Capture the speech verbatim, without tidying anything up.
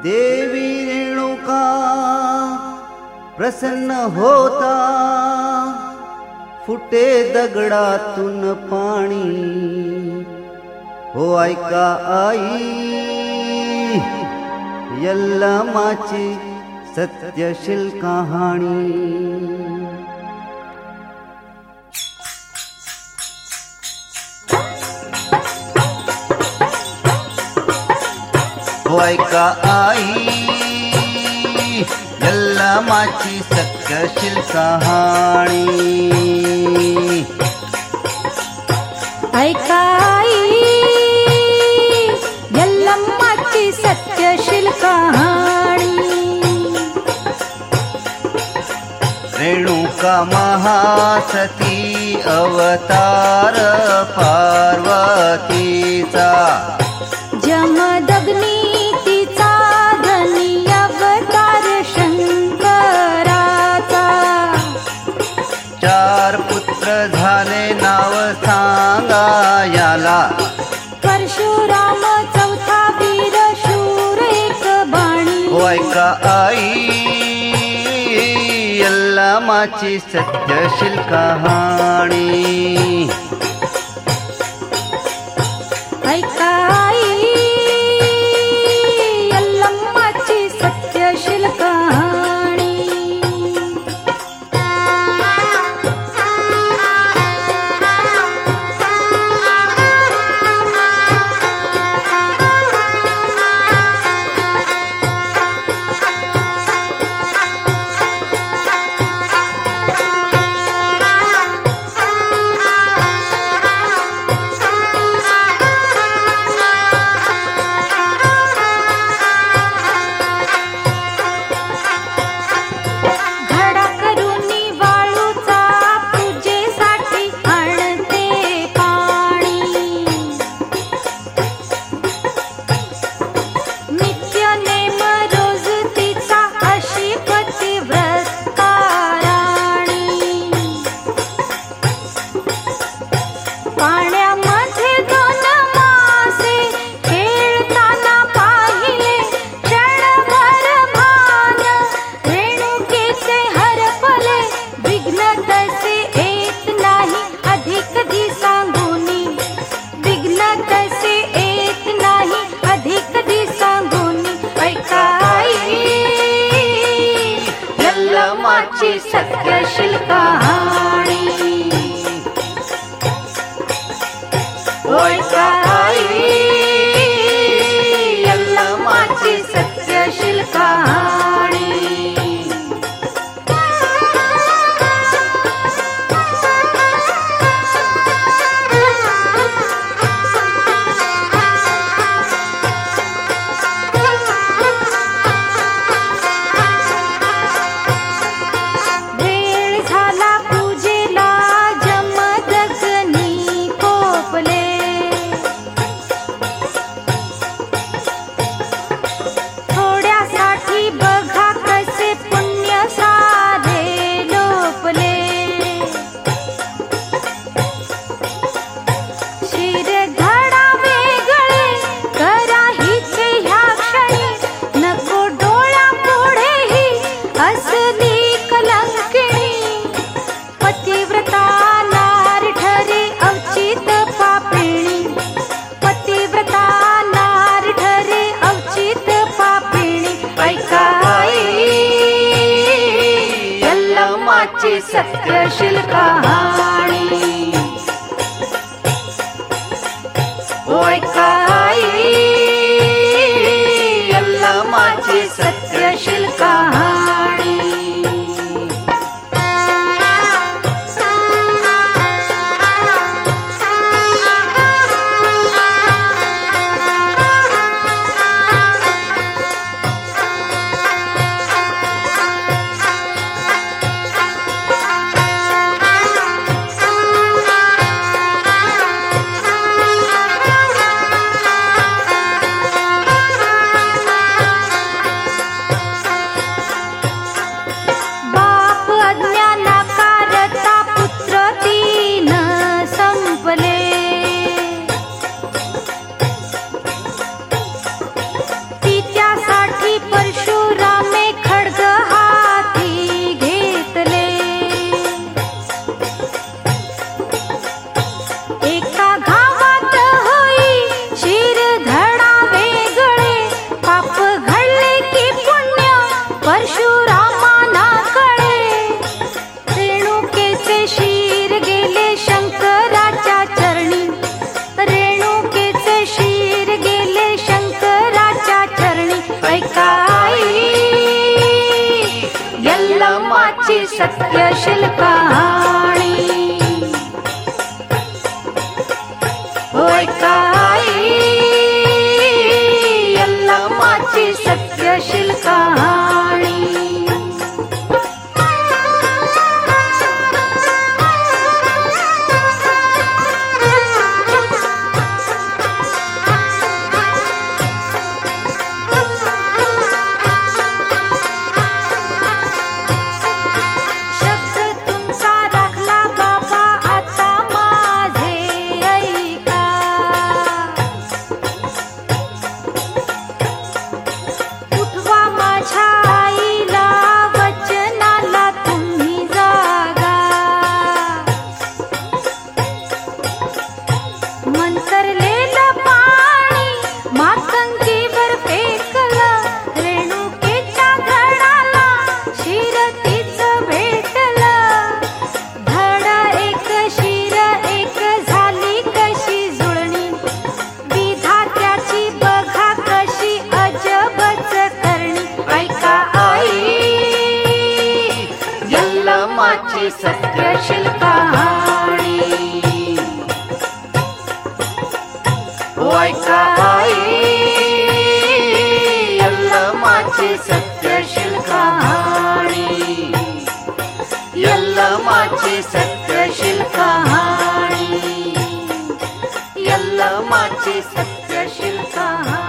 देवी रेणुका प्रसन्न होता, फुटे दगडातून पाणी. हो ऐका आई यल्लमाची सत्यशील कहाणी. हो ऐका आई यल्लमाची सत्यशील कहाणी. ऐका आई यल्लमाची सत्यशील कहाणी. रेणुका महासती अवतार पार्वतीचा, जमदग्नी तिचा धनी अवतार शंकराचा. चार पुत्र झाले नाव सांगा याला, परशुराम चौथा वीर शूर एक बाणी. हो ऐका आई यल्लमाची सत्यशील कहाणी. ऐका आई यल्लमाची सत्यशील कहाणी. यल्लमाची सत्यशील कहाणी. ऐका आई यल्लमाची सत्यशील कहाणी. यल्लमाची सत्यशील कहाणी. ऐका आई यल्लमाची सत्यशील कहाणी. सत्यशील कहाणी. होय काय यल्लमाची सत्यशील कहाणी. यल्लमाची सत्यशील कहाणी. होय काय यल्लमाची सत्यशील कहाणी. यल्लमाची सत्यशील कहाणी. यल्लमाची सत्यशील कहाणी.